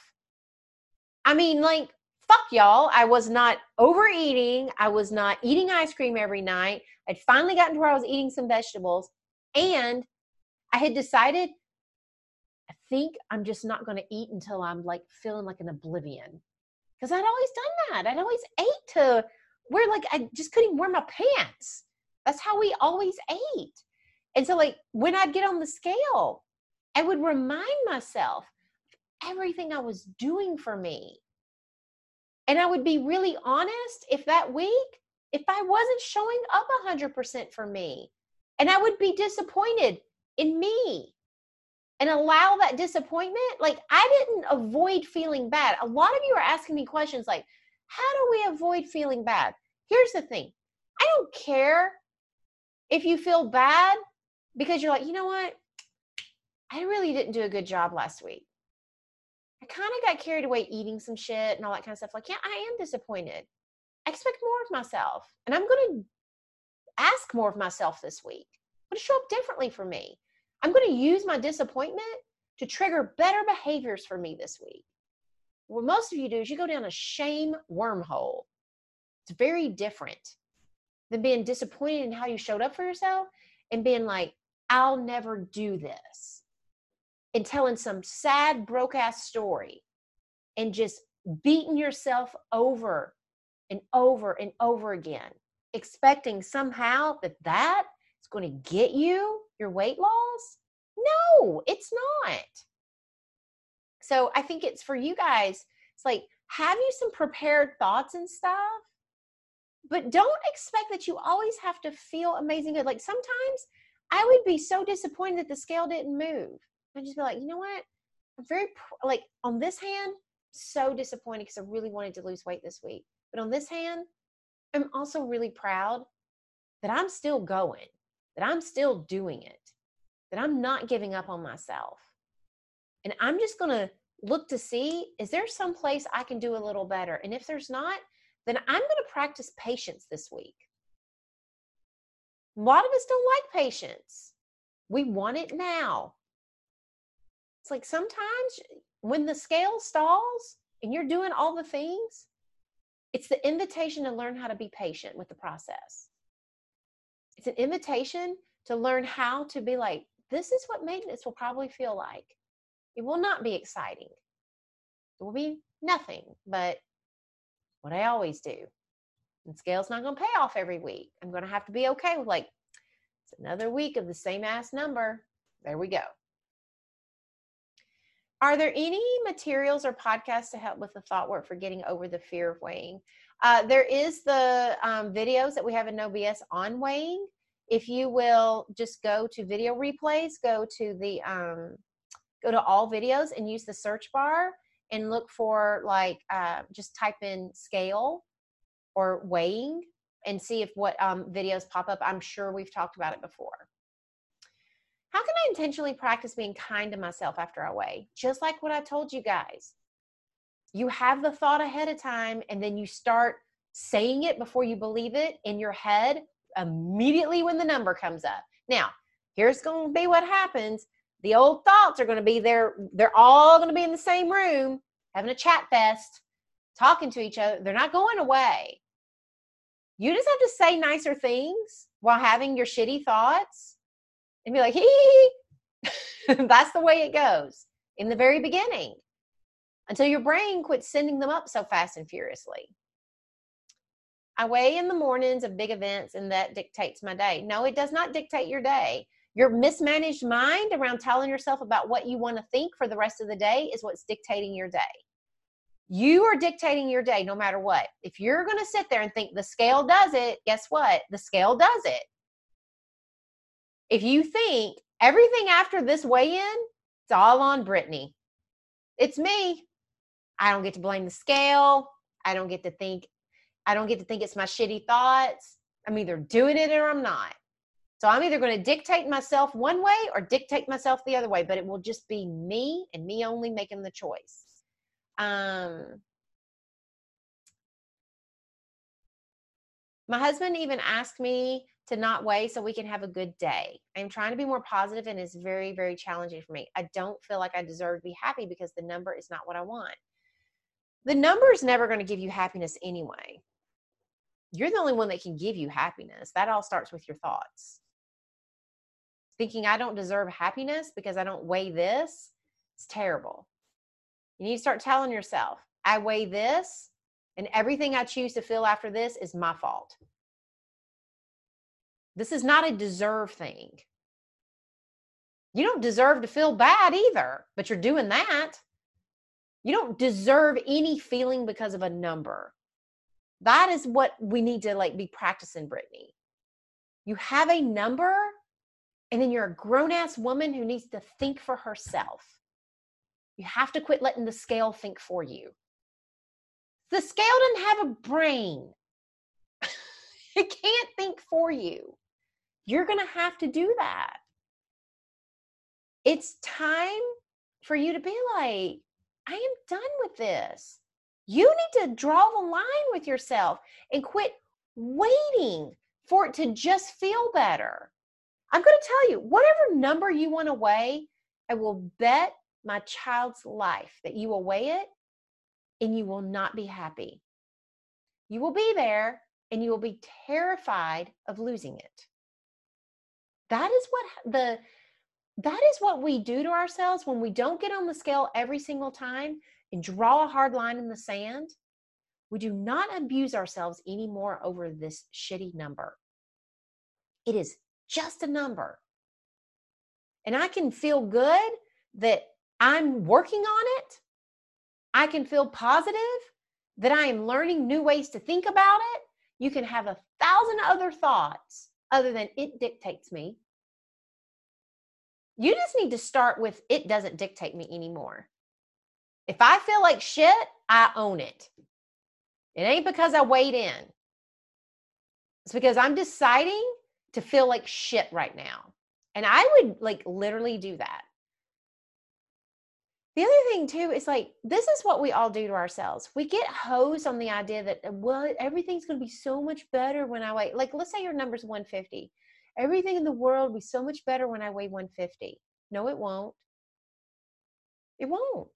I mean, like, fuck y'all. I was not overeating. I was not eating ice cream every night. I'd finally gotten to where I was eating some vegetables. And I had decided, I think I'm just not going to eat until I'm like feeling like an oblivion. Because I'd always done that. I'd always ate to where like I just couldn't wear my pants. That's how we always ate. And so like when I'd get on the scale, I would remind myself everything I was doing for me. And I would be really honest if that week, if I wasn't showing up 100% for me, and I would be disappointed in me and allow that disappointment. Like, I didn't avoid feeling bad. A lot of you are asking me questions like, how do we avoid feeling bad? Here's the thing. I don't care if you feel bad because you're like, you know what? I really didn't do a good job last week. I kind of got carried away eating some shit and all that kind of stuff. Like, yeah, I am disappointed. I expect more of myself. And I'm going to ask more of myself this week. I'm going to show up differently for me. I'm going to use my disappointment to trigger better behaviors for me this week. What most of you do is you go down a shame wormhole. It's very different than being disappointed in how you showed up for yourself and being like, I'll never do this. And telling some sad, broke-ass story and just beating yourself over and over and over again, expecting somehow that is going to get you your weight loss. No, it's not. So I think it's for you guys. It's like, have you some prepared thoughts and stuff, but don't expect that you always have to feel amazing good. Like sometimes I would be so disappointed that the scale didn't move. I'd just be like, you know what? I'm very, like on this hand, so disappointed because I really wanted to lose weight this week. But on this hand, I'm also really proud that I'm still going, that I'm still doing it, that I'm not giving up on myself. And I'm just going to look to see, is there some place I can do a little better? And if there's not, then I'm going to practice patience this week. A lot of us don't like patience. We want it now. It's like sometimes when the scale stalls and you're doing all the things, it's the invitation to learn how to be patient with the process. It's an invitation to learn how to be like, this is what maintenance will probably feel like. It will not be exciting. It will be nothing but what I always do. And scale's not going to pay off every week. I'm going to have to be okay with like, it's another week of the same ass number. There we go. Are there any materials or podcasts to help with the thought work for getting over the fear of weighing? There is the videos that we have in No BS on weighing. If you will just go to video replays, go to all videos and use the search bar and look for like, just type in scale or weighing and see if what videos pop up. I'm sure we've talked about it before. How can I intentionally practice being kind to myself after I weigh? Just like what I told you guys. You have the thought ahead of time, and then you start saying it before you believe it in your head immediately when the number comes up. Now, here's going to be what happens. The old thoughts are going to be there. They're all going to be in the same room, having a chat fest, talking to each other. They're not going away. You just have to say nicer things while having your shitty thoughts and be like, hee hee hee. That's the way it goes in the very beginning until your brain quits sending them up so fast and furiously. I weigh in the mornings of big events and that dictates my day. No, it does not dictate your day. Your mismanaged mind around telling yourself about what you want to think for the rest of the day is what's dictating your day. You are dictating your day no matter what. If you're going to sit there and think the scale does it, guess what? The scale does it. If you think everything after this weigh-in, it's all on Brittany. It's me. I don't get to blame the scale. I don't get to think it's my shitty thoughts. I'm either doing it or I'm not. So I'm either going to dictate myself one way or dictate myself the other way, but it will just be me and me only making the choice. My husband even asked me to not weigh so we can have a good day. I'm trying to be more positive and it's very, very challenging for me. I don't feel like I deserve to be happy because the number is not what I want. The number is never going to give you happiness anyway. You're the only one that can give you happiness. That all starts with your thoughts. Thinking I don't deserve happiness because I don't weigh this, it's terrible. You need to start telling yourself, I weigh this, and everything I choose to feel after this is my fault. This is not a deserve thing. You don't deserve to feel bad either, but you're doing that. You don't deserve any feeling because of a number. That is what we need to be practicing, Brittany. You have a number, and then you're a grown-ass woman who needs to think for herself. You have to quit letting the scale think for you. The scale doesn't have a brain. It can't think for you. You're going to have to do that. It's time for you to be like, I am done with this. You need to draw the line with yourself and quit waiting for it to just feel better. I'm going to tell you, whatever number you want to weigh, I will bet my child's life that you will weigh it and you will not be happy. You will be there and you will be terrified of losing it. That is what we do to ourselves when we don't get on the scale every single time and draw a hard line in the sand. We do not abuse ourselves anymore over this shitty number. It is just a number. And I can feel good that I'm working on it. I can feel positive that I am learning new ways to think about it. You can have 1,000 other thoughts other than it dictates me. You just need to start with it doesn't dictate me anymore. If I feel like shit, I own it. It ain't because I weighed in. It's because I'm deciding to feel like shit right now. And I would literally do that. The other thing too is this is what we all do to ourselves. We get hosed on the idea that, well, everything's going to be so much better when I weigh. Let's say your number's 150. Everything in the world will be so much better when I weigh 150. No, it won't. It won't.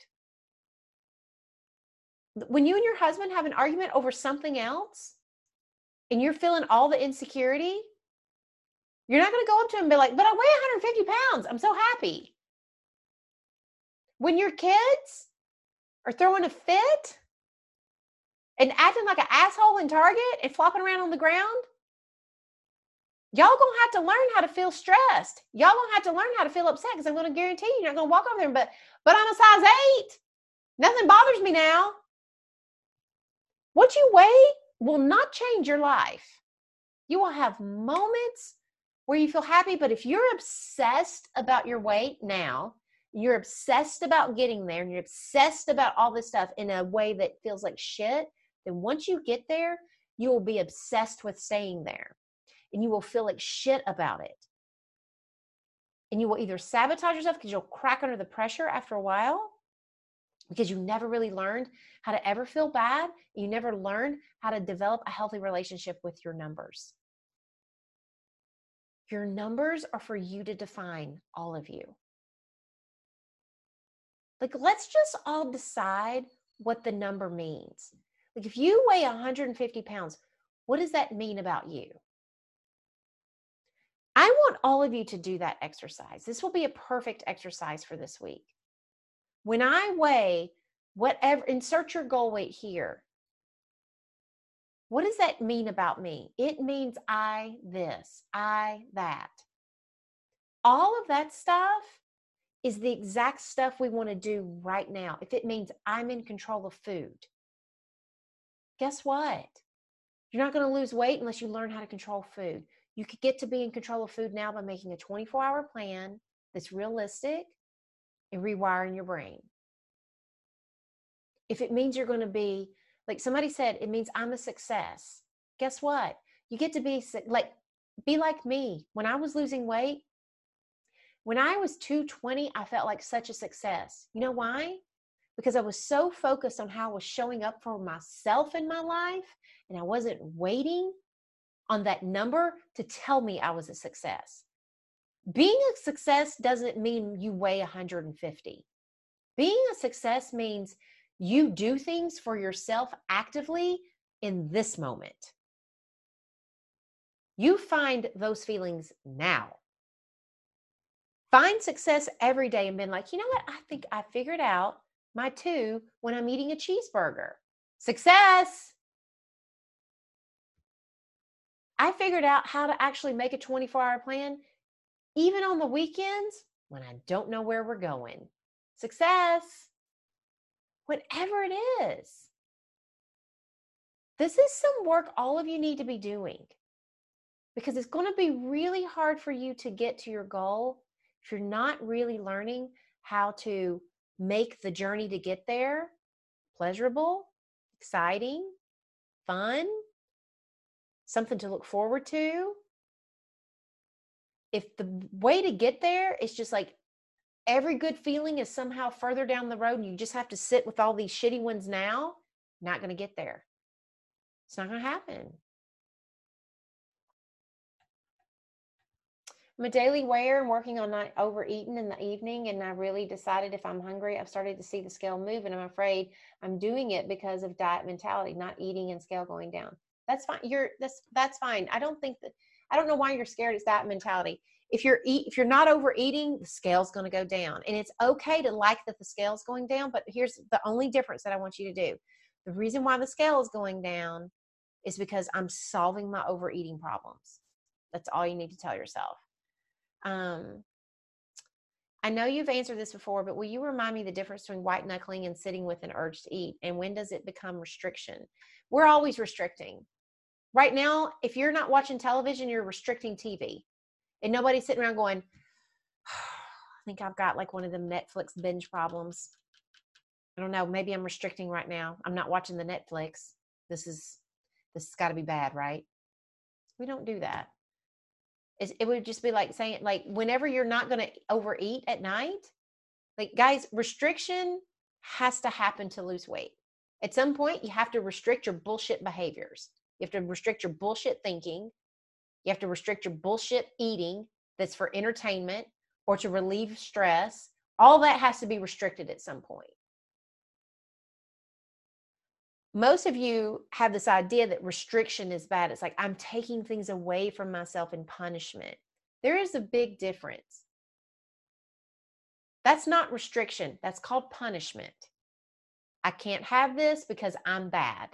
When you and your husband have an argument over something else and you're feeling all the insecurity, you're not going to go up to him and be like, but I weigh 150 pounds. I'm so happy. When your kids are throwing a fit and acting like an asshole in Target and flopping around on the ground, y'all gonna have to learn how to feel stressed. Y'all gonna have to learn how to feel upset because I'm gonna guarantee you're not gonna walk over there but I'm a size 8. Nothing bothers me now. What you weigh will not change your life. You will have moments where you feel happy, but if you're obsessed about your weight now, you're obsessed about getting there, and you're obsessed about all this stuff in a way that feels like shit, then once you get there, you will be obsessed with staying there. And you will feel like shit about it. And you will either sabotage yourself because you'll crack under the pressure after a while, because you never really learned how to ever feel bad. You never learned how to develop a healthy relationship with your numbers. Your numbers are for you to define, all of you. Like, let's just all decide what the number means. Like, if you weigh 150 pounds, what does that mean about you? I want all of you to do that exercise. This will be a perfect exercise for this week. When I weigh whatever, insert your goal weight here. What does that mean about me? It means I this, I that. All of that stuff is the exact stuff we want to do right now. If it means I'm in control of food, guess what? You're not going to lose weight unless you learn how to control food. You could get to be in control of food now by making a 24-hour plan that's realistic and rewiring your brain. If it means you're going to be, like somebody said, it means I'm a success. Guess what? You get to be like me. When I was losing weight, when I was 220, I felt like such a success. You know why? Because I was so focused on how I was showing up for myself in my life, and I wasn't waiting on that number to tell me I was a success. Being a success doesn't mean you weigh 150. Being a success means you do things for yourself actively in this moment. You find those feelings now. Find success every day and been like, you know what? I think I figured out my 2 when I'm eating a cheeseburger. Success. I figured out how to actually make a 24-hour plan, even on the weekends when I don't know where we're going. Success. Whatever it is. This is some work all of you need to be doing, because it's going to be really hard for you to get to your goal if you're not really learning how to make the journey to get there pleasurable, exciting, fun, something to look forward to. If the way to get there is just like every good feeling is somehow further down the road and you just have to sit with all these shitty ones now, not going to get there. It's not going to happen. I'm a daily weigher and working on not overeating in the evening, and I really decided if I'm hungry, I've started to see the scale move, and I'm afraid I'm doing it because of diet mentality, not eating and scale going down. That's fine. That's fine. I don't know why you're scared. It's diet mentality. If you're not overeating, the scale's going to go down, and it's okay to like that the scale's going down. But here's the only difference that I want you to do. The reason why the scale is going down is because I'm solving my overeating problems. That's all you need to tell yourself. I know you've answered this before, but will you remind me the difference between white knuckling and sitting with an urge to eat? And when does it become restriction? We're always restricting. Right now, if you're not watching television, you're restricting TV. And nobody's sitting around going, I think I've got like one of them Netflix binge problems. I don't know. Maybe I'm restricting right now. I'm not watching the Netflix. This has got to be bad, right? We don't do that. It would just be like saying, like, whenever you're not going to overeat at night, like, guys, restriction has to happen to lose weight. At some point, you have to restrict your bullshit behaviors. You have to restrict your bullshit thinking. You have to restrict your bullshit eating that's for entertainment or to relieve stress. All that has to be restricted at some point. Most of you have this idea that restriction is bad. It's like, I'm taking things away from myself in punishment. There is a big difference. That's not restriction. That's called punishment. I can't have this because I'm bad.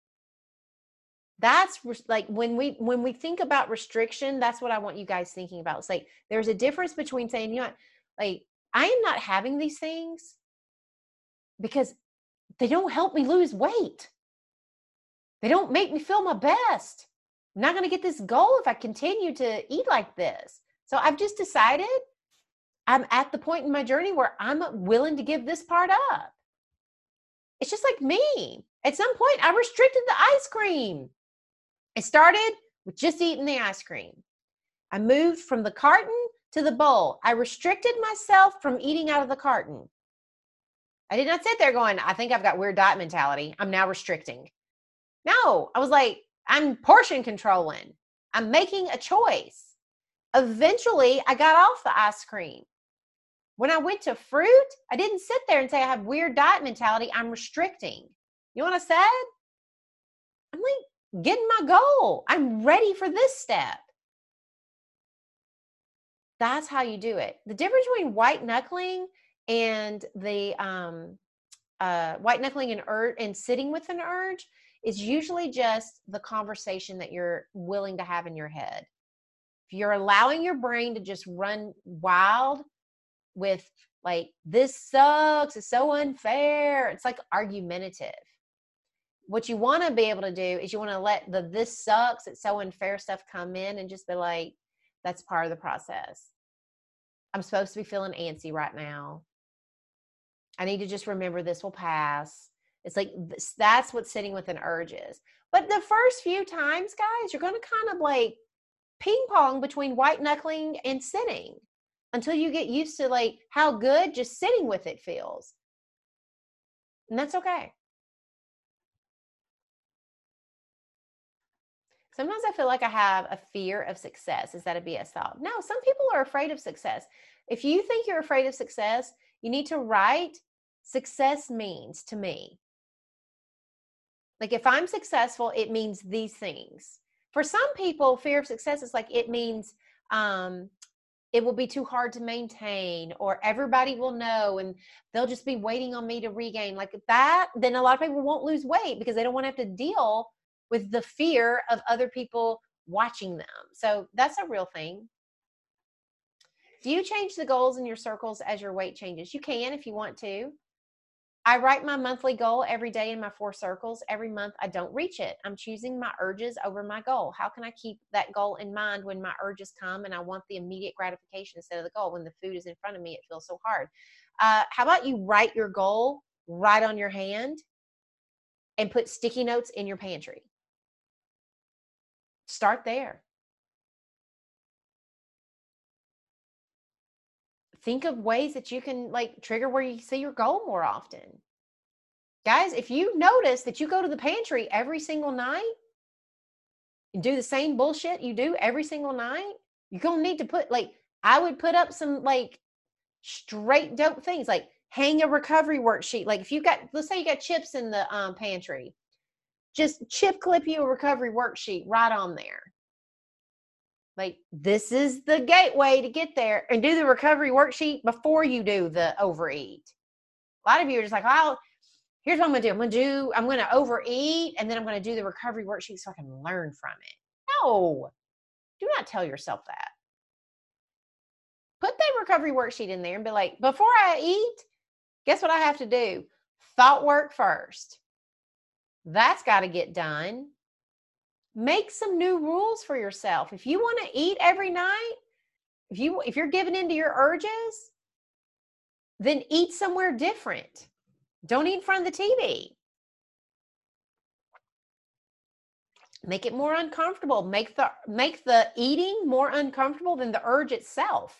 That's like when we think about restriction, that's what I want you guys thinking about. It's like there's a difference between saying, you know what, like, I am not having these things because they don't help me lose weight. They don't make me feel my best. I'm not going to get this goal if I continue to eat like this. So I've just decided I'm at the point in my journey where I'm willing to give this part up. It's just like me. At some point, I restricted the ice cream. I started with just eating the ice cream. I moved from the carton to the bowl. I restricted myself from eating out of the carton. I did not sit there going, I think I've got weird diet mentality. I'm now restricting. No, I was like, I'm portion controlling. I'm making a choice. Eventually, I got off the ice cream. When I went to fruit, I didn't sit there and say I have weird diet mentality. I'm restricting. You know what I said? I'm like, getting my goal. I'm ready for this step. That's how you do it. The difference between white knuckling and the white knuckling and sitting with an urge is usually just the conversation that you're willing to have in your head. If you're allowing your brain to just run wild with like, this sucks, it's so unfair, it's like argumentative. What you want to be able to do is you want to let the this sucks, it's so unfair stuff come in and just be like, that's part of the process. I'm supposed to be feeling antsy right now. I need to just remember this will pass. It's like, that's what sitting with an urge is. But the first few times, guys, you're going to kind of like ping pong between white knuckling and sitting until you get used to like how good just sitting with it feels. And that's okay. Sometimes I feel like I have a fear of success. Is that a BS thought? No, some people are afraid of success. If you think you're afraid of success, you need to write success means to me. Like if I'm successful, it means these things. For some people, fear of success is like, it means it will be too hard to maintain, or everybody will know and they'll just be waiting on me to regain. Like that, then a lot of people won't lose weight because they don't want to have to deal with the fear of other people watching them. So that's a real thing. Do you change the goals in your circles as your weight changes? You can if you want to. I write my monthly goal every day in my 4 circles. Every month I don't reach it. I'm choosing my urges over my goal. How can I keep that goal in mind when my urges come and I want the immediate gratification instead of the goal? When the food is in front of me, it feels so hard. How about you write your goal right on your hand and put sticky notes in your pantry? Start there. Think of ways that you can like trigger where you see your goal more often. Guys, if you notice that you go to the pantry every single night and do the same bullshit you do every single night, you're going to need to put like, I would put up some like straight dope things, like hang a recovery worksheet. Like if you got, let's say you got chips in the pantry, just chip clip you a recovery worksheet right on there. Like, this is the gateway to get there, and do the recovery worksheet before you do the overeat. A lot of you are just like, oh, here's what I'm going to do. I'm going to overeat, and then I'm going to do the recovery worksheet so I can learn from it. No, do not tell yourself that. Put that recovery worksheet in there and be like, before I eat, guess what I have to do? Thought work first. That's got to get done. Make some new rules for yourself. If you want to eat every night, if you're giving into your urges, then eat somewhere different. Don't eat in front of the TV. Make it more uncomfortable. Make the eating more uncomfortable than the urge itself.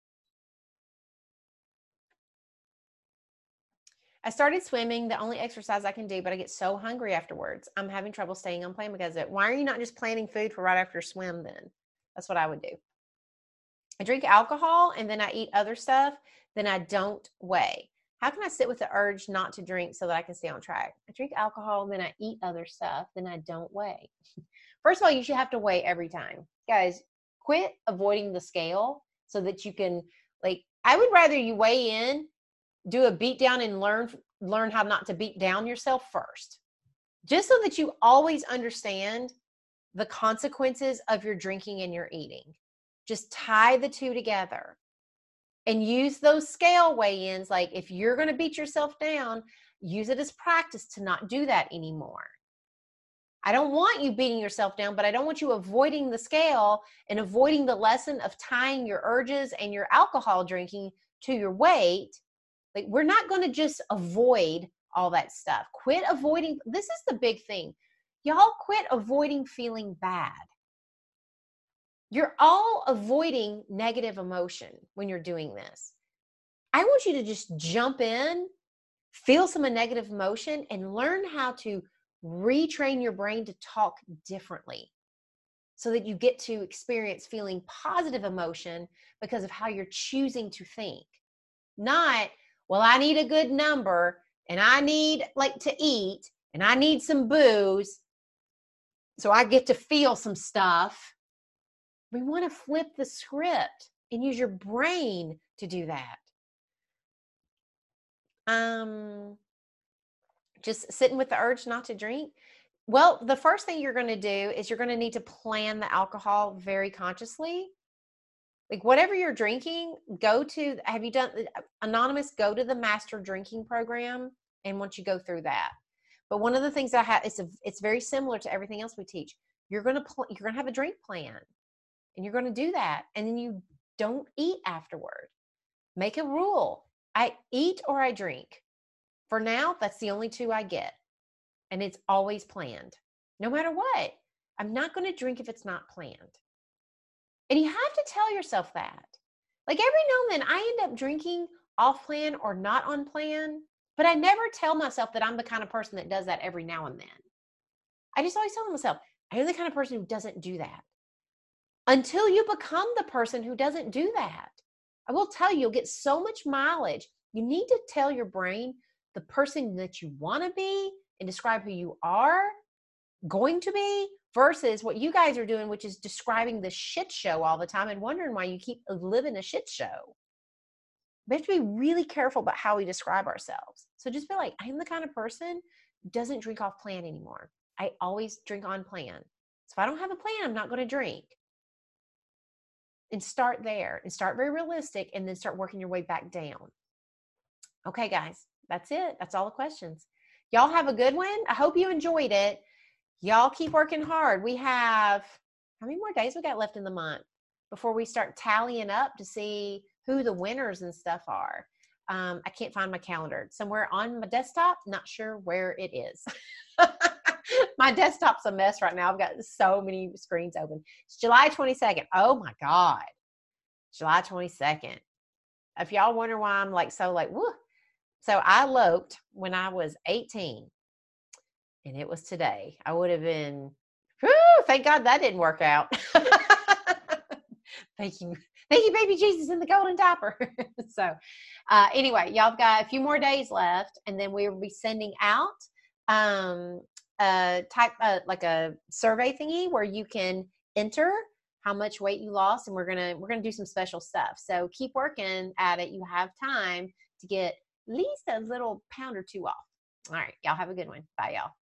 I started swimming, the only exercise I can do, but I get so hungry afterwards. I'm having trouble staying on plan because of it. Why are you not just planning food for right after swim then? That's what I would do. I drink alcohol and then I eat other stuff, then I don't weigh. How can I sit with the urge not to drink so that I can stay on track? I drink alcohol, then I eat other stuff, then I don't weigh. First of all, you should have to weigh every time. Guys, quit avoiding the scale so that you can, like, I would rather you weigh in, do a beat down, and learn how not to beat down yourself first. Just so that you always understand the consequences of your drinking and your eating. Just tie the two together and use those scale weigh-ins. Like if you're going to beat yourself down, use it as practice to not do that anymore. I don't want you beating yourself down, but I don't want you avoiding the scale and avoiding the lesson of tying your urges and your alcohol drinking to your weight. Like, we're not going to just avoid all that stuff. Quit avoiding. This is the big thing. Y'all quit avoiding feeling bad. You're all avoiding negative emotion when you're doing this. I want you to just jump in, feel some negative emotion, and learn how to retrain your brain to talk differently so that you get to experience feeling positive emotion because of how you're choosing to think. Not, well, I need a good number and I need like to eat and I need some booze so I get to feel some stuff. We want to flip the script and use your brain to do that. Just sitting with the urge not to drink. Well, the first thing you're going to do is you're going to need to plan the alcohol very consciously. Like whatever you're drinking, have you done Anonymous? Go to the master drinking program. And once you go through that, but one of the things I have, it's very similar to everything else we teach. You're going to have a drink plan and you're going to do that. And then you don't eat afterward. Make a rule. I eat or I drink. For now, that's the only two I get. And it's always planned. No matter what. I'm not going to drink if it's not planned. And you have to tell yourself that. Like every now and then I end up drinking off plan or not on plan, but I never tell myself that I'm the kind of person that does that every now and then. I just always tell myself, I am the kind of person who doesn't do that. Until you become the person who doesn't do that. I will tell you, you'll get so much mileage. You need to tell your brain the person that you want to be and describe who you are going to be versus what you guys are doing, which is describing the shit show all the time and wondering why you keep living a shit show. We have to be really careful about how we describe ourselves. So just be like, I am the kind of person who doesn't drink off plan anymore. I always drink on plan. So if I don't have a plan, I'm not going to drink. And start there and start very realistic and then start working your way back down. Okay, guys, that's it. That's all the questions. Y'all have a good one. I hope you enjoyed it. Y'all keep working hard. We have, how many more days we got left in the month before we start tallying up to see who the winners and stuff are? I can't find my calendar. Somewhere on my desktop, not sure where it is. My desktop's a mess right now. I've got so many screens open. It's July 22nd. Oh my God. July 22nd. If y'all wonder why I'm woo. So I eloped when I was 18. And it was today. I would have been, thank God that didn't work out. Thank you, baby Jesus in the golden diaper. So anyway, y'all have got a few more days left, and then we will be sending out like a survey thingy where you can enter how much weight you lost, and we're gonna do some special stuff. So keep working at it. You have time to get at least a little pound or two off. All right, y'all have a good one. Bye, y'all.